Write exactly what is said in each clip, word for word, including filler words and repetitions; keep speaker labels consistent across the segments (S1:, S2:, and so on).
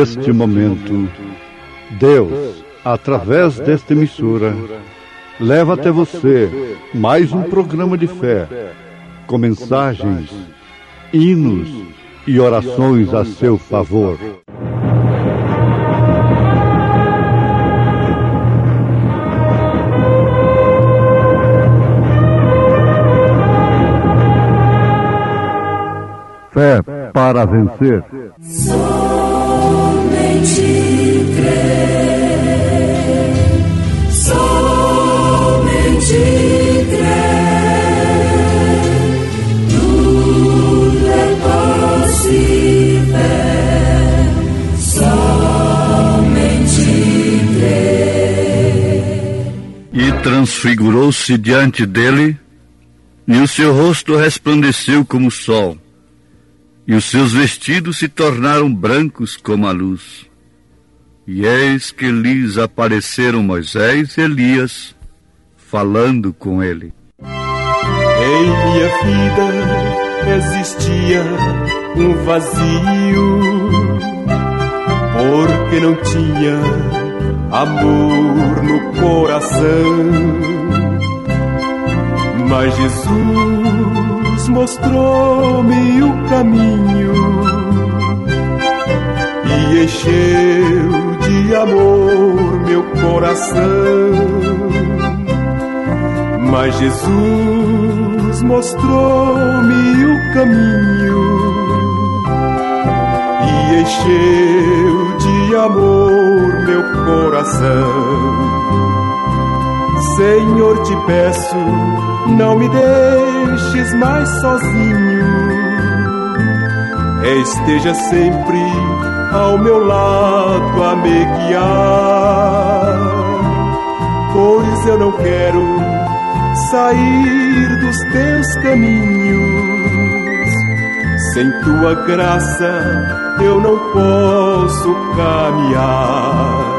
S1: neste momento, Deus, através desta emissora, leva até você mais um programa de fé, com mensagens, hinos e orações a seu favor. Fé para vencer.
S2: Somente crer, somente crer, tudo é possível, somente crer.
S3: E transfigurou-se diante dele, e o seu rosto resplandeceu como o sol, e os seus vestidos se tornaram brancos como a luz. E eis que lhes apareceram Moisés e Elias, falando com ele.
S4: Em minha vida existia um vazio, porque não tinha amor no coração. Mas Jesus mostrou-me o caminho e encheu de amor meu coração. Mas Jesus mostrou-me o caminho e encheu de amor meu coração. Senhor, te peço, não me deixes mais sozinho, esteja sempre ao meu lado a me guiar, pois eu não quero sair dos teus caminhos, sem tua graça eu não posso caminhar.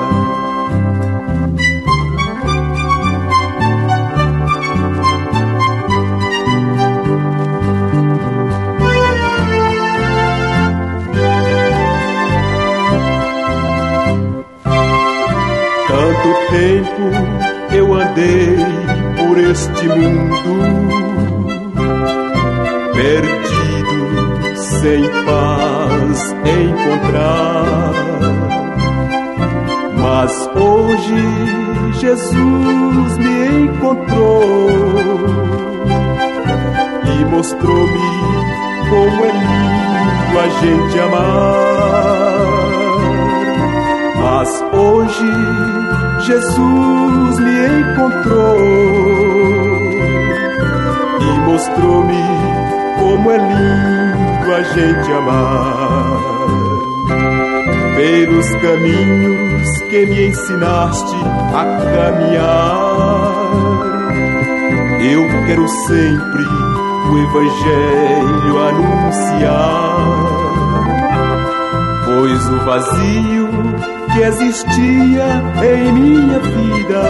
S4: Tanto tempo eu andei por este mundo, perdido, sem paz encontrar. Mas hoje Jesus me encontrou e mostrou-me como é lindo a gente amar. Mas hoje Jesus me encontrou e mostrou-me como é lindo a gente amar. Pelos caminhos que me ensinaste a caminhar, eu quero sempre o Evangelho anunciar, pois o vazio que existia em minha vida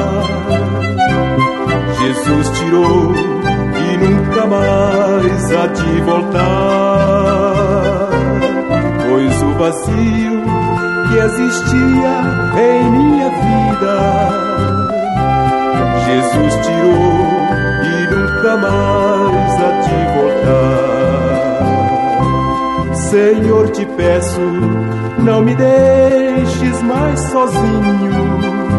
S4: Jesus tirou e nunca mais há de voltar, pois o vazio que existia em minha vida Jesus tirou e nunca mais há de voltar. Senhor, te peço, não me deixes mais sozinho,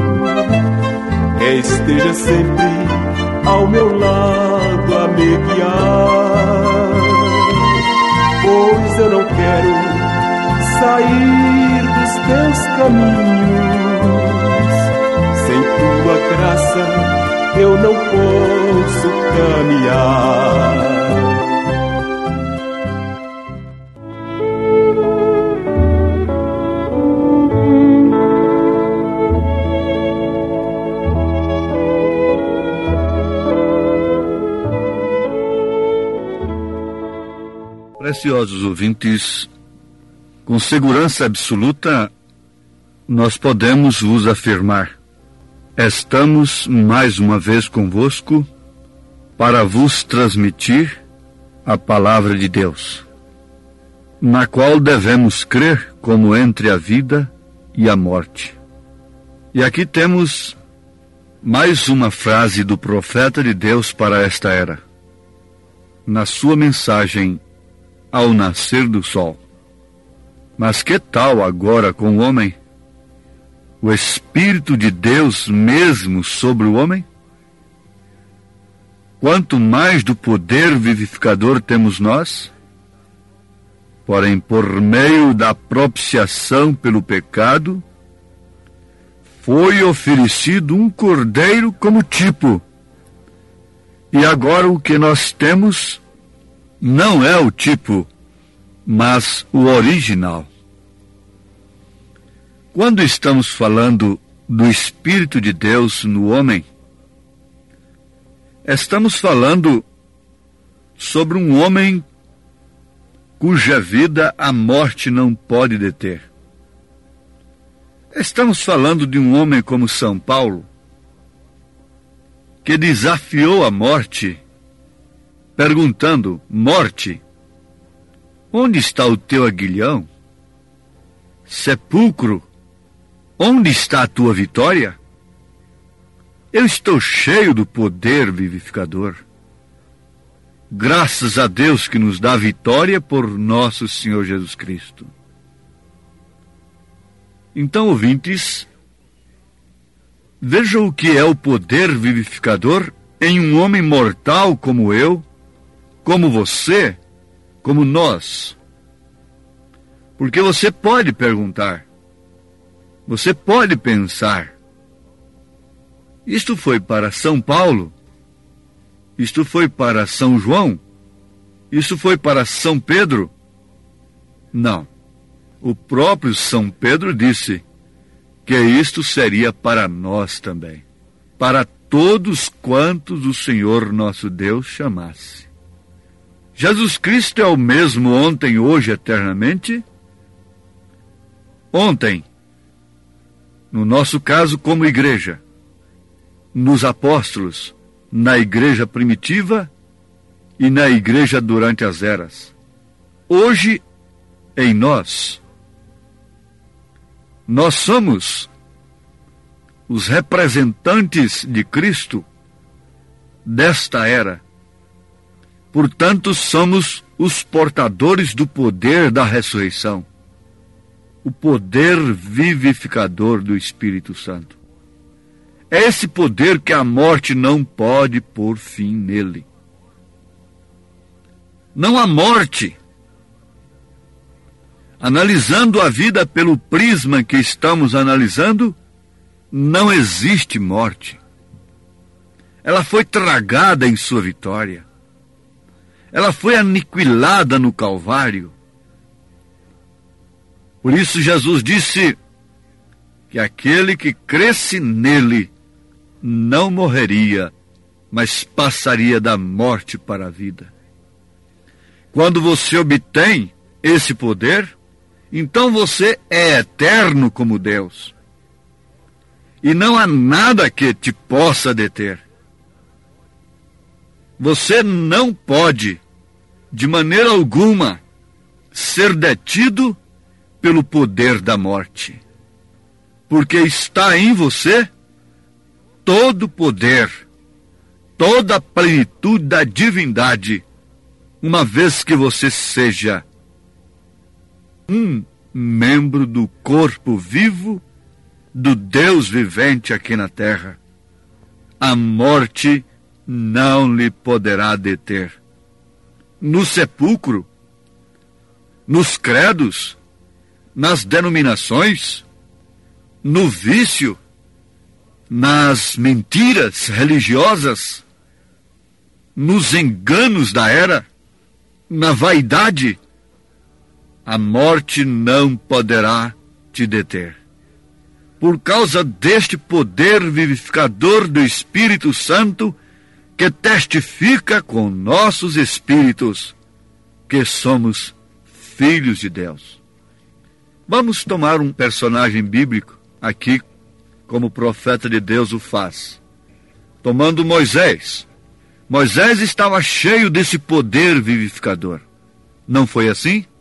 S4: esteja sempre ao meu lado a me guiar, pois eu não quero sair dos teus caminhos, sem tua graça eu não posso caminhar.
S3: Preciosos ouvintes, com segurança absoluta, nós podemos vos afirmar: estamos mais uma vez convosco para vos transmitir a palavra de Deus. na qual devemos crer como entre a vida e a morte. E aqui temos mais uma frase do profeta de Deus para esta era, na sua mensagem ao nascer do sol. Mas que tal agora com o homem? O Espírito de Deus mesmo sobre o homem? Quanto mais do poder vivificador temos nós? Porém, por meio da propiciação pelo pecado, foi oferecido um cordeiro como tipo. E agora o que nós temos não é o tipo, mas o original. Quando estamos falando do Espírito de Deus no homem, estamos falando sobre um homem cuja vida a morte não pode deter. Estamos falando de um homem como São Paulo, que desafiou a morte, perguntando: morte, onde está o teu aguilhão? Sepulcro, onde está a tua vitória? Eu estou cheio do poder vivificador. Graças a Deus que nos dá vitória por nosso Senhor Jesus Cristo. Então, ouvintes, vejam o que é o poder vivificador em um homem mortal como eu, como você, como nós. Porque você pode perguntar, você pode pensar, isto foi para São Paulo? Isto foi para São João? Isso foi para São Pedro? Não. O próprio São Pedro disse que isto seria para nós também, para todos quantos o Senhor nosso Deus chamasse. Jesus Cristo é o mesmo ontem, hoje, eternamente? Ontem, no nosso caso como igreja, nos apóstolos, na igreja primitiva e na igreja durante as eras. Hoje, em nós, nós somos os representantes de Cristo desta era. Portanto, somos os portadores do poder da ressurreição, o poder vivificador do Espírito Santo. É esse poder que a morte não pode pôr fim nele. Não há morte. Analisando a vida pelo prisma que estamos analisando, não existe morte. Ela foi tragada em sua vitória. Ela foi aniquilada no Calvário. Por isso Jesus disse que aquele que cresce nele não morreria, mas passaria da morte para a vida. Quando você obtém esse poder, então você é eterno como Deus. E não há nada que te possa deter. Você não pode, de maneira alguma, ser detido pelo poder da morte. Porque está em você todo o poder, toda a plenitude da divindade, uma vez que você seja um membro do corpo vivo do Deus vivente aqui na terra. A morte não lhe poderá deter. No sepulcro, nos credos, nas denominações, no vício, nas mentiras religiosas, nos enganos da era, na vaidade, a morte não poderá te deter. Por causa deste poder vivificador do Espírito Santo, que testifica com nossos espíritos que somos filhos de Deus. Vamos tomar um personagem bíblico aqui, como o profeta de Deus o faz. Tomando Moisés. Moisés estava cheio desse poder vivificador. Não foi assim?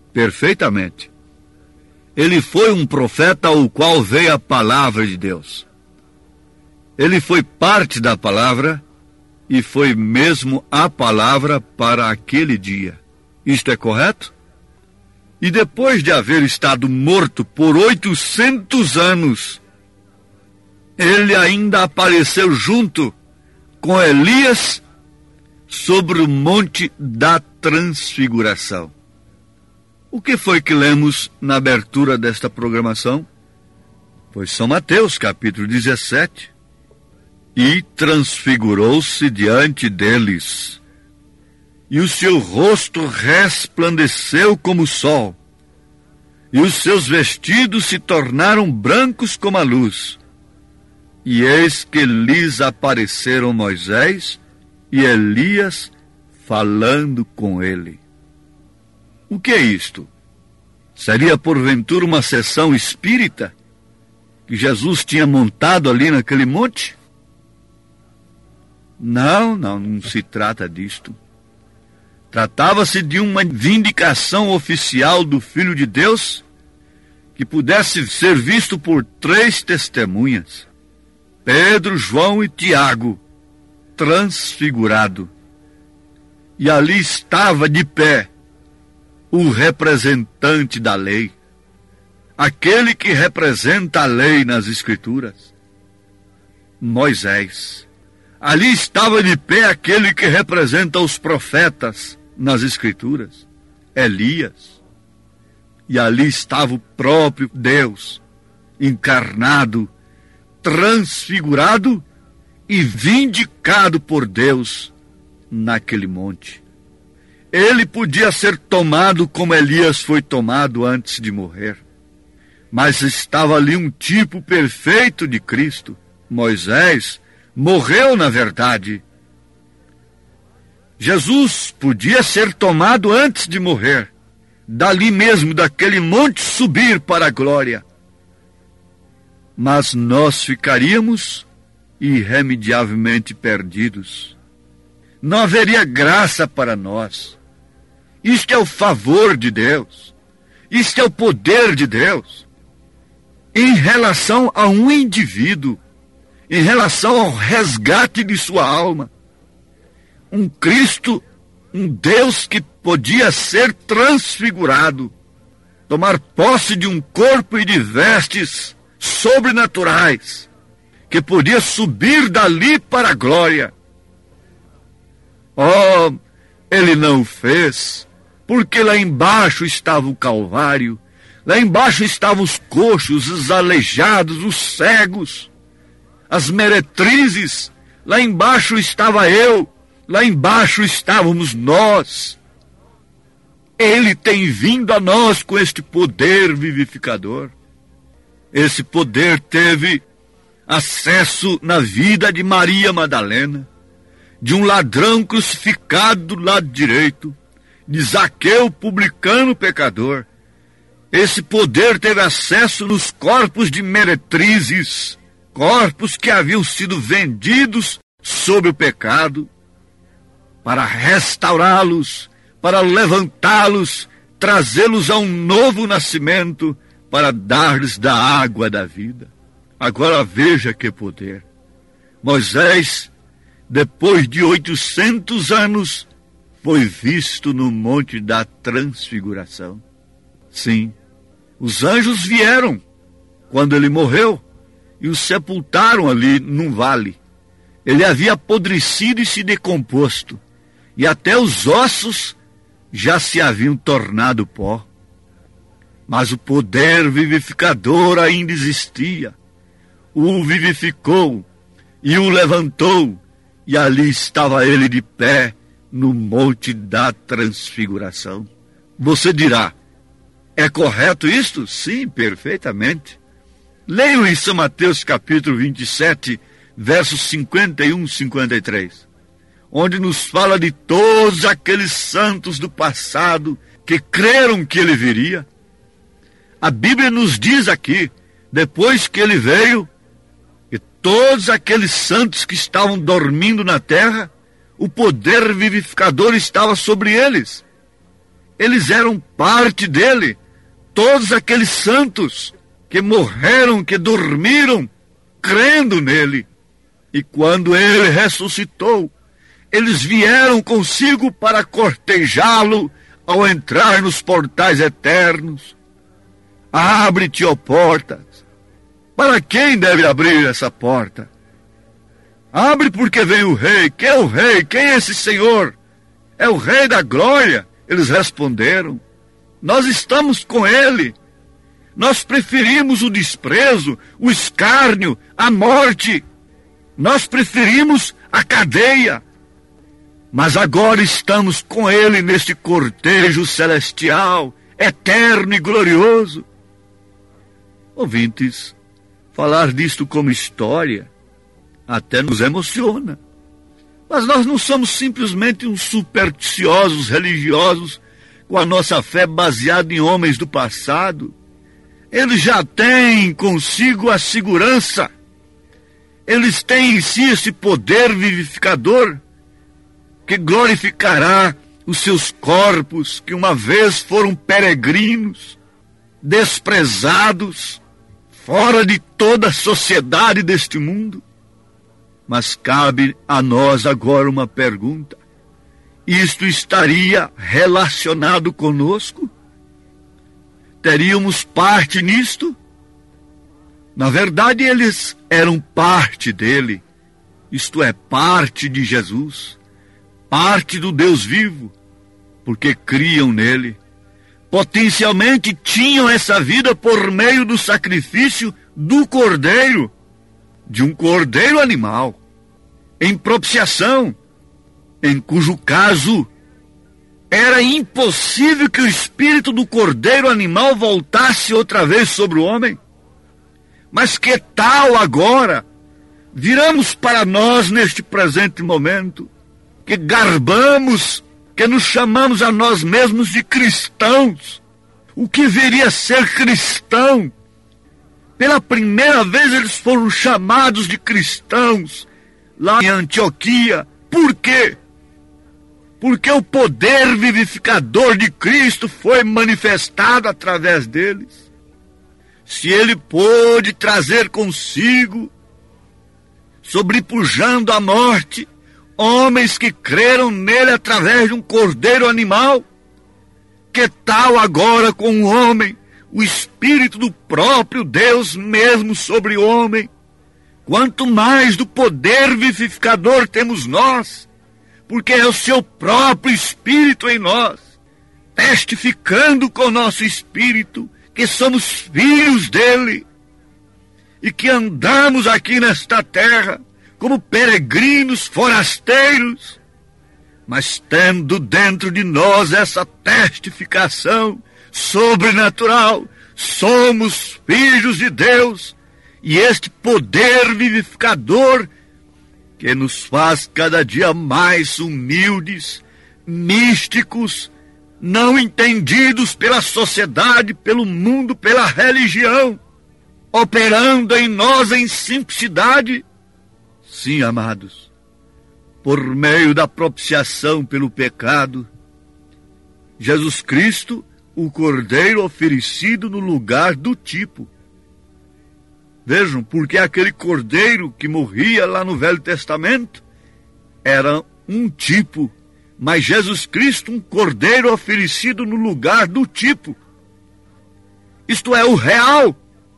S3: Perfeitamente. Ele foi um profeta ao qual veio a palavra de Deus. Ele foi parte da palavra e foi mesmo a palavra para aquele dia. Isto é correto? E depois de haver estado morto por oitocentos anos, ele ainda apareceu junto com Elias sobre o monte da transfiguração. O que foi que lemos na abertura desta programação? Foi São Mateus, capítulo dezessete. E transfigurou-se diante deles, e o seu rosto resplandeceu como o sol, e os seus vestidos se tornaram brancos como a luz. E eis que lhes apareceram Moisés e Elias falando com ele. O que é isto? Seria porventura uma sessão espírita que Jesus tinha montado ali naquele monte? Não, não, não se trata disto. Tratava-se de uma vindicação oficial do Filho de Deus que pudesse ser visto por três testemunhas: Pedro, João e Tiago, transfigurado. E ali estava de pé o representante da lei, aquele que representa a lei nas Escrituras, Moisés. Ali estava de pé aquele que representa os profetas nas Escrituras, Elias. E ali estava o próprio Deus, encarnado, transfigurado e vindicado por Deus naquele monte. Ele podia ser tomado como Elias foi tomado antes de morrer, mas estava ali um tipo perfeito de Cristo. Moisés morreu na verdade. Jesus podia ser tomado antes de morrer, dali mesmo, daquele monte, subir para a glória. Mas nós ficaríamos irremediavelmente perdidos. Não haveria graça para nós. Isto é o favor de Deus. Isto é o poder de Deus. Em relação a um indivíduo, em relação ao resgate de sua alma. Um Cristo, um Deus que podia ser transfigurado, tomar posse de um corpo e de vestes sobrenaturais, que podia subir dali para a glória. Oh, ele não o fez, porque lá embaixo estava o Calvário, lá embaixo estavam os coxos, os aleijados, os cegos, as meretrizes, lá embaixo estava eu, lá embaixo estávamos nós. Ele tem vindo a nós com este poder vivificador. Esse poder teve acesso na vida de Maria Madalena, de um ladrão crucificado do lado direito, de Zaqueu, publicano pecador. Esse poder teve acesso nos corpos de meretrizes, corpos que haviam sido vendidos sob o pecado, para restaurá-los, para levantá-los, trazê-los a um novo nascimento, para dar-lhes da água da vida. Agora veja que poder. Moisés, depois de oitocentos anos, foi visto no monte da transfiguração. Sim, os anjos vieram quando ele morreu e o sepultaram ali num vale. Ele havia apodrecido e se decomposto, e até os ossos já se haviam tornado pó. Mas o poder vivificador ainda existia. O vivificou e o levantou, e ali estava ele de pé no monte da transfiguração. Você dirá, é correto isto? Sim, perfeitamente. Leiam em São Mateus capítulo vinte e sete, versos cinquenta e um e cinquenta e três, onde nos fala de todos aqueles santos do passado que creram que ele viria. A Bíblia nos diz aqui, depois que ele veio, e todos aqueles santos que estavam dormindo na terra, o poder vivificador estava sobre eles. Eles eram parte dele. Todos aqueles santos que morreram, que dormiram, crendo nele. E quando ele ressuscitou, eles vieram consigo para cortejá-lo ao entrar nos portais eternos. Abre-te, ó portas. Para quem deve abrir essa porta? Abre, porque vem o rei. Quem é o rei? Quem é esse Senhor? É o rei da glória. Eles responderam: nós estamos com ele. Nós preferimos o desprezo, o escárnio, a morte. Nós preferimos a cadeia. Mas agora estamos com ele neste cortejo celestial, eterno e glorioso. Ouvintes, falar disto como história até nos emociona. Mas nós não somos simplesmente uns supersticiosos religiosos com a nossa fé baseada em homens do passado. Eles já têm consigo a segurança. Eles têm em si esse poder vivificador que glorificará os seus corpos que uma vez foram peregrinos, desprezados, fora de toda a sociedade deste mundo. Mas cabe a nós agora uma pergunta: isto estaria relacionado conosco? Teríamos parte nisto? Na verdade, eles eram parte dele, isto é, parte de Jesus, parte do Deus vivo, porque criam nele. Potencialmente tinham essa vida por meio do sacrifício do cordeiro, de um cordeiro animal, em propiciação, em cujo caso era impossível que o espírito do cordeiro animal voltasse outra vez sobre o homem. Mas que tal agora? Viramos para nós neste presente momento, que garbamos, que nos chamamos a nós mesmos de cristãos. O que viria a ser cristão? Pela primeira vez eles foram chamados de cristãos lá em Antioquia. Por quê? Porque o poder vivificador de Cristo foi manifestado através deles. Se ele pôde trazer consigo, sobrepujando a morte, homens que creram nele através de um cordeiro animal, que tal agora com o homem, o Espírito do próprio Deus mesmo sobre o homem? Quanto mais do poder vivificador temos nós, porque é o seu próprio Espírito em nós, testificando com o nosso Espírito que somos filhos dele e que andamos aqui nesta terra como peregrinos, forasteiros, mas tendo dentro de nós essa testificação sobrenatural, somos filhos de Deus, e este poder vivificador que nos faz cada dia mais humildes, místicos, não entendidos pela sociedade, pelo mundo, pela religião, operando em nós em simplicidade. Sim, amados, por meio da propiciação pelo pecado, Jesus Cristo, o Cordeiro oferecido no lugar do tipo. Vejam, porque aquele cordeiro que morria lá no Velho Testamento era um tipo, mas Jesus Cristo, um cordeiro oferecido no lugar do tipo. Isto é, o real.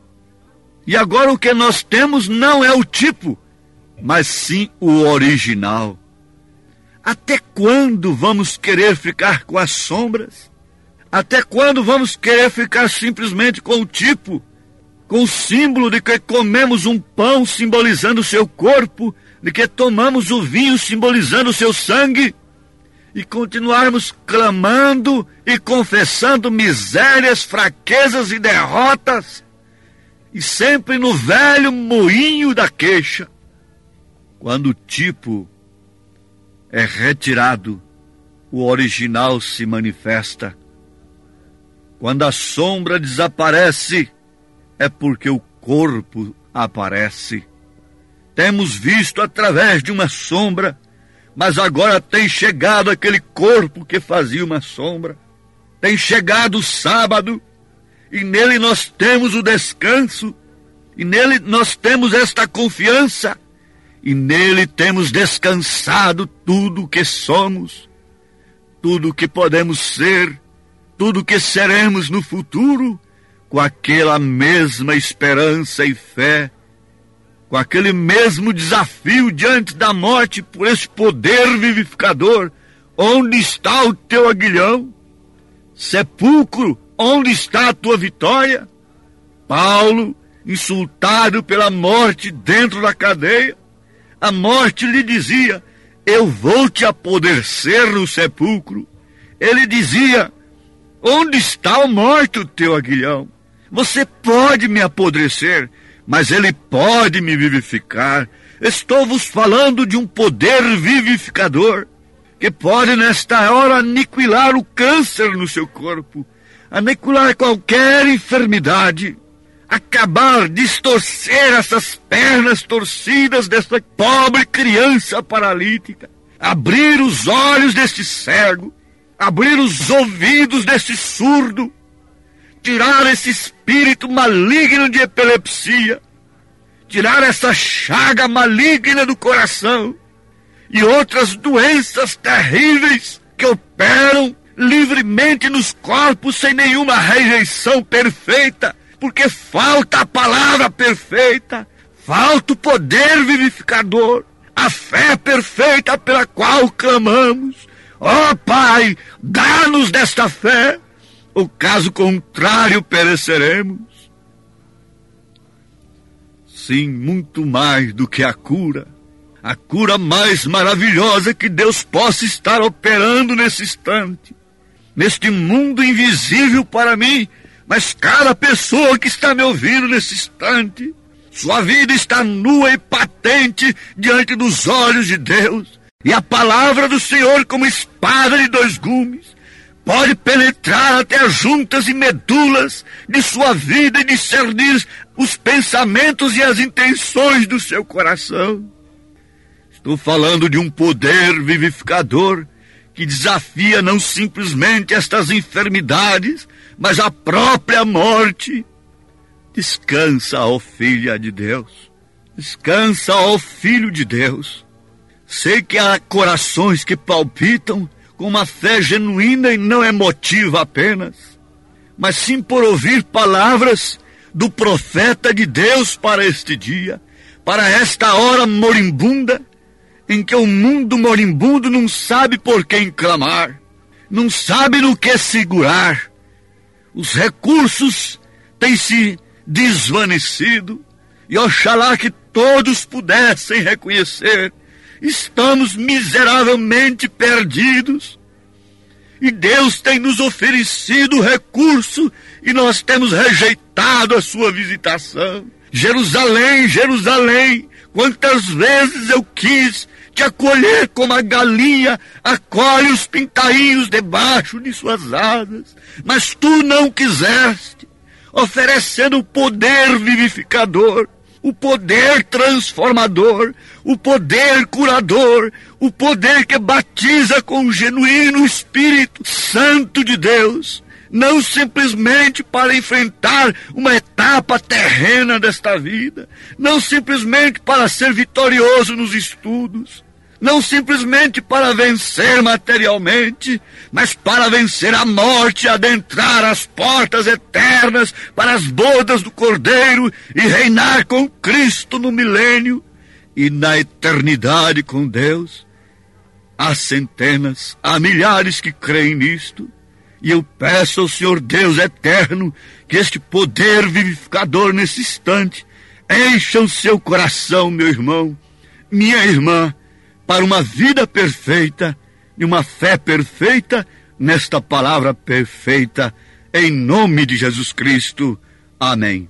S3: E agora o que nós temos não é o tipo, mas sim o original. Até quando vamos querer ficar com as sombras? Até quando vamos querer ficar simplesmente com o tipo, com o símbolo de que comemos um pão simbolizando o seu corpo, de que tomamos o vinho simbolizando o seu sangue, e continuarmos clamando e confessando misérias, fraquezas e derrotas, e sempre no velho moinho da queixa? Quando o tipo é retirado, o original se manifesta. Quando a sombra desaparece, é porque o corpo aparece. Temos visto através de uma sombra, mas agora tem chegado aquele corpo que fazia uma sombra. Tem chegado o sábado, e nele nós temos o descanso, e nele nós temos esta confiança, e nele temos descansado tudo o que somos, tudo o que podemos ser, tudo o que seremos no futuro, com aquela mesma esperança e fé, com aquele mesmo desafio diante da morte por esse poder vivificador. Onde está o teu aguilhão? Sepulcro, onde está a tua vitória? Paulo, insultado pela morte dentro da cadeia, a morte lhe dizia: eu vou te apodrecer no sepulcro. Ele dizia: onde está o morte, o teu aguilhão? Você pode me apodrecer, mas ele pode me vivificar. Estou vos falando de um poder vivificador, que pode nesta hora aniquilar o câncer no seu corpo, aniquilar qualquer enfermidade, acabar, distorcer essas pernas torcidas dessa pobre criança paralítica, abrir os olhos deste cego, abrir os ouvidos deste surdo, tirar esse espírito maligno de epilepsia, tirar essa chaga maligna do coração, e outras doenças terríveis que operam livremente nos corpos sem nenhuma rejeição perfeita, porque falta a palavra perfeita, falta o poder vivificador, a fé perfeita pela qual clamamos. Ó oh, Pai, dá-nos desta fé, ou caso contrário pereceremos. Sim, muito mais do que a cura, a cura mais maravilhosa que Deus possa estar operando nesse instante, neste mundo invisível para mim, mas cada pessoa que está me ouvindo nesse instante, sua vida está nua e patente diante dos olhos de Deus, e a palavra do Senhor, como espada de dois gumes, pode penetrar até as juntas e medulas de sua vida e discernir os pensamentos e as intenções do seu coração. Estou falando de um poder vivificador que desafia não simplesmente estas enfermidades, mas a própria morte. Descansa, ó filha de Deus. Descansa, ó filho de Deus. Sei que há corações que palpitam com uma fé genuína e não emotiva apenas, mas sim por ouvir palavras do profeta de Deus para este dia, para esta hora moribunda, em que o mundo moribundo não sabe por quem clamar, não sabe no que segurar. Os recursos têm se desvanecido, e oxalá que todos pudessem reconhecer: estamos miseravelmente perdidos, e Deus tem nos oferecido recurso, e nós temos rejeitado a sua visitação. Jerusalém, Jerusalém, quantas vezes eu quis te acolher como a galinha acolhe os pintainhos debaixo de suas asas, mas tu não quiseste, oferecendo o poder vivificador, o poder transformador, o poder curador, o poder que batiza com o genuíno Espírito Santo de Deus, não simplesmente para enfrentar uma etapa terrena desta vida, não simplesmente para ser vitorioso nos estudos, não simplesmente para vencer materialmente, mas para vencer a morte, adentrar as portas eternas para as bodas do Cordeiro e reinar com Cristo no milênio e na eternidade com Deus. Há centenas, há milhares que creem nisto, e eu peço ao Senhor Deus eterno que este poder vivificador nesse instante encha o seu coração, meu irmão, minha irmã, para uma vida perfeita e uma fé perfeita nesta palavra perfeita, em nome de Jesus Cristo. Amém.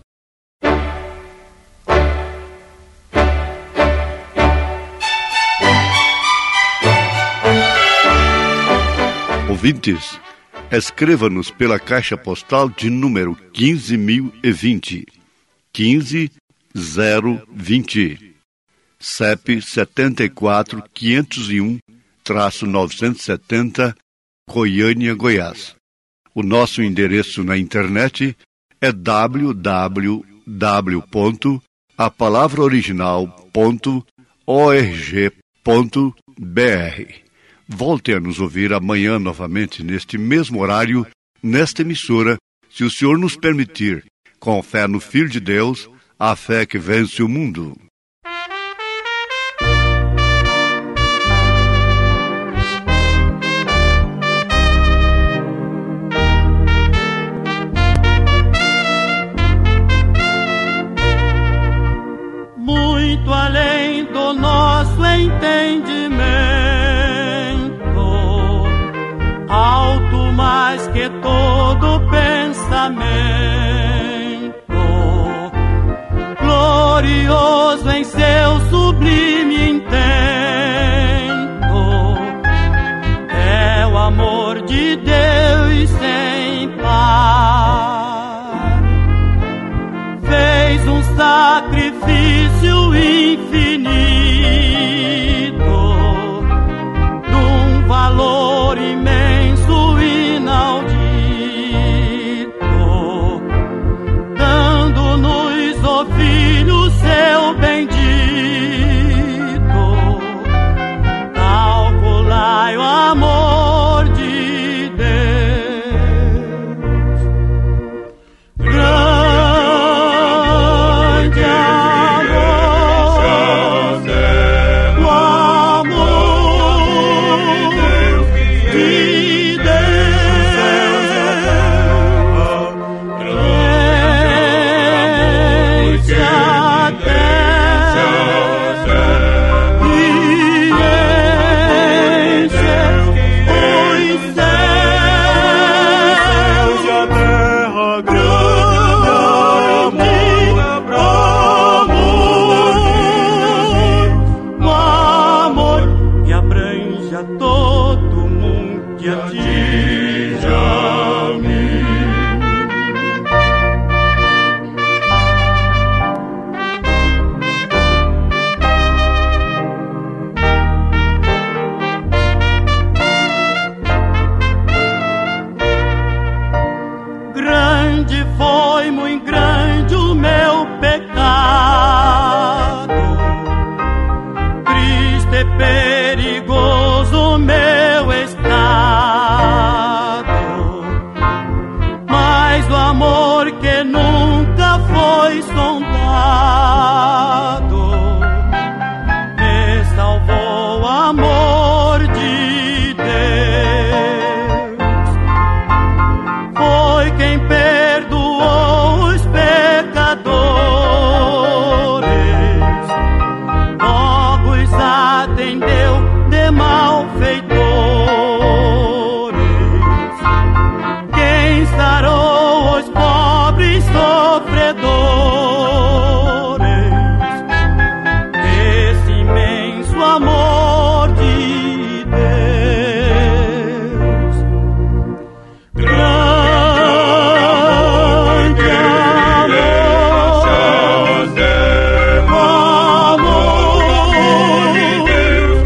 S1: Ouvintes, escreva-nos pela caixa postal de número quinze mil e vinte, quinze zero vinte. C E P setenta e quatro, quinhentos e um, novecentos e setenta, Goiânia, Goiás. O nosso endereço na internet é w w w ponto a palavra original ponto org ponto b r. Volte a nos ouvir amanhã novamente neste mesmo horário, nesta emissora, se o Senhor nos permitir, com fé no Filho de Deus, a fé que vence o mundo.
S5: Muito além do nosso entendimento, alto mais que todo pensamento, glorioso em seu sublime intento, é o amor de Deus sem par. Fez um sacrifício infinito, num valor imenso, inaudito, dando-nos, ó Filho, seu bendito. Calculai o amor de Deus. Grande amor, o amor de Deus. Enche a terra e enche os céus. Grande amor, o amor que abrange a todo mundo, que atinge a mim. Grande foi, muito grande o meu pecado. Triste e perigoso o meu estado. Mas o amor que nunca foi sondado me salvou, o amor de Deus. Foi quem perdoou os pecadores, logo os atendeu de malfeitores. Quem sarou os pobres sofredores, esse imenso amor de Deus. Grande amor, amor de Deus.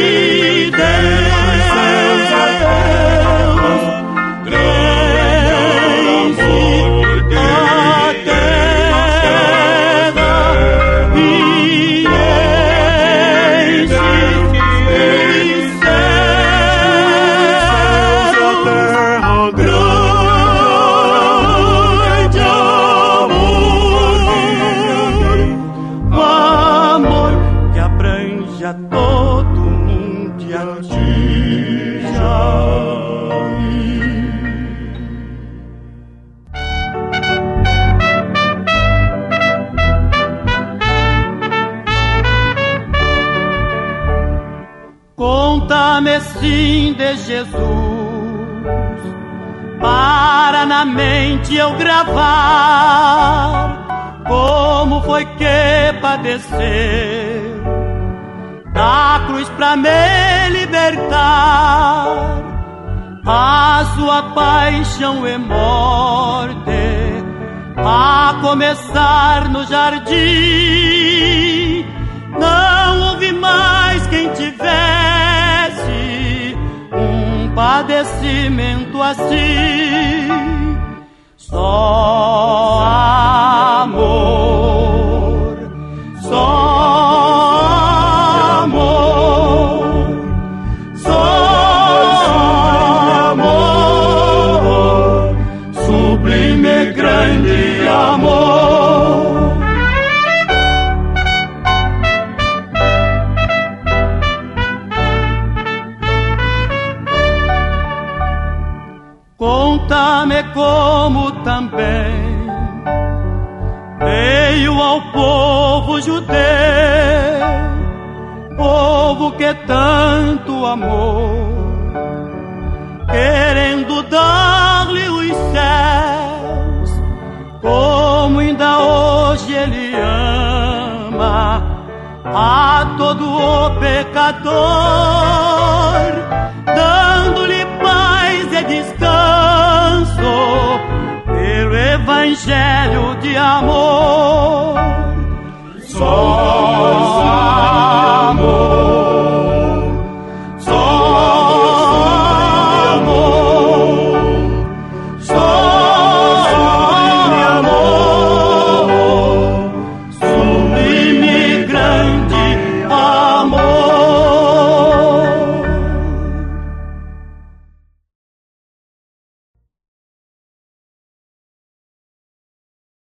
S5: Conta-me sim de Jesus, para na mente eu gravar como foi que padecer da cruz pra me libertar. A sua paixão e morte, a começar no jardim, não houve mais quem tivesse um padecimento assim. Só amor, só amor, só amor, sublime grande amor. Conta-me como também veio ao povo judeu, povo que tanto amou, querendo dar-lhe os céus, como ainda hoje ele ama a todo o pecador, dando-lhe paz e descanso pelo evangelho de amor. Só